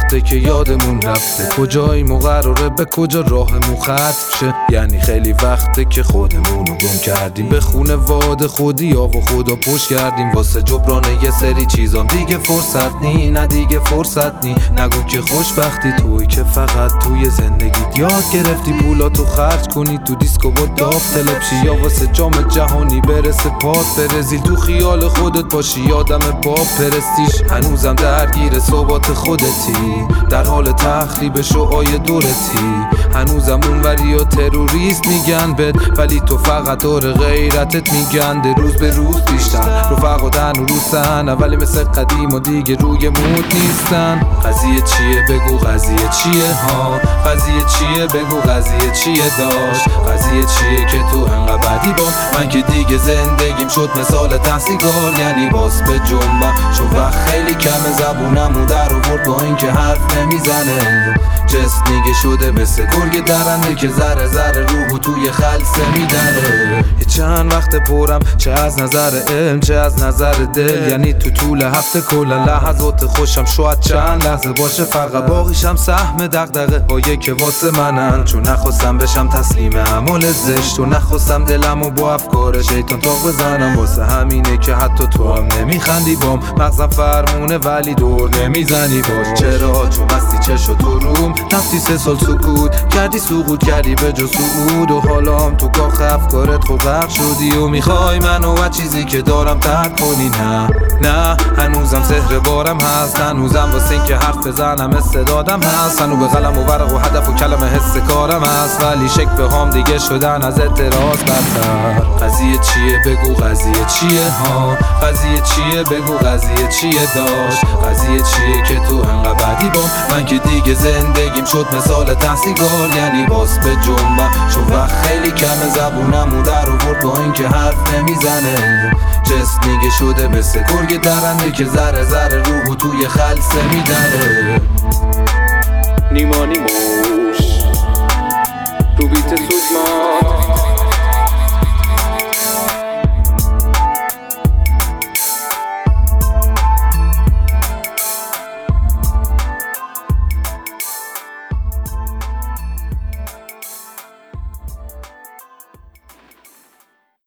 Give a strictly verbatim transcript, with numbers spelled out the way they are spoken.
وقته که یادمون رفته کجایی مقرره به کجا راهمون ختم شه. یعنی خیلی وقته که خودمونو گم کردیم به خونه واد خودی یا و خدا پشت کردیم واسه جبران یه سری چیزام. دیگه فرصت نی نه دیگه فرصت نی نگو که خوشبختی توی که فقط توی زندگیت یاد گرفتی پولاتو خرج کنی تو دیسکو با داف تلپشی یا واسه جام جهانی برسه پات برزیل تو خیال خودت باشی یادم پاپ پرستیش. هنوزم درگیر صحبات خودتی در حال تخریب شعای دورتی هنوزم اونوری و تروریست میگن بد ولی تو فقط دور غیرتت میگن ده روز به روز بیشتر رفقا دن و روسن ولی مثل قدیم و دیگه روی مود نیستن. قضیه چیه بگو قضیه چیه ها قضیه چیه بگو قضیه چیه داشت قضیه چیه که تو انقدر بدی با من که دیگه زندگیم شد مثال تحصیلگار یعنی باز به جنبم چون وقت خیلی کمه زبونمو در آورد با اینکه حرف نمیزنه جسمیگه شده مثل گرگ درنده که ذره ذره روحو توی خلصه میدنه. چند وقت پرم چه از نظر علم چه از نظر دل یعنی تو طول هفته کلا لحظات خوشم شاید چند لحظه باشه فقط باقیشم سهم دغدغه هایی که واسه منن چون نخواستم بشم تسلیم اعمال زشت و نخواستم دلمو با افکار شیطان تاق بزنم واسه همینه که حتی تو هم نمیخندی بام مغزم فرمونه ولی دور نمیزنی باش. چرا چون بستی چشو تو روم رفتی سه سال سکوت کردی سقوط کردی به جز سعود و حالا هم تو کاخ افکارت خود غرق شدی و میخوای منو و چیزی که دارم ترک کنی. نه نه هنوزم سحر بارم هست هنوزم واسه این که حرف بزنم استعدادم هست هنو به قلم و ورق و هدف و کلمه حس کارم هست ولی شک به هم دیگه شدن از اعتراض بدتر. قضیه چیه بگو قضیه چیه ها قضیه چیه بگو قضیه چیه داشت قضیه چیه که تو انقدر بدی با من که دیگه زندگیم شد مثال تحصیلگار یعنی باز به جنبم چون وقت خیلی کمه زبونمو در آورد با اینکه حرف نمیزنه جسمیگه شده مثل گرگ درنده که ذره ذره روحو توی خلصه میدنه. نیما نیموش رو بیت سوزمات